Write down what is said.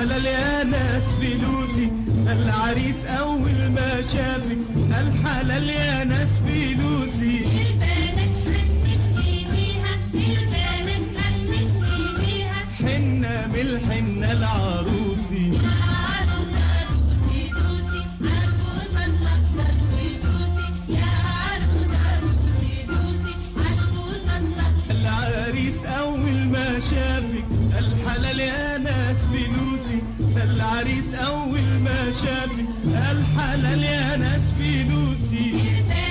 الحلال يا ناس فلوسي، العريس أول ما شافك الحلال يا ناس فلوسي. البنات حنت ايديها، البنات حنت ايديها، حنة من الحنة العروسي. يا عروسة دوسي دوسي عالبوسة الأخضر ودوسي، يا عروسة دوسي دوسي عالبوسة الأخضر. العريس أول ما شافك الحلال يا ناس فلوسي، العريس أول ما شافك الحلال يا ناس فلوسي.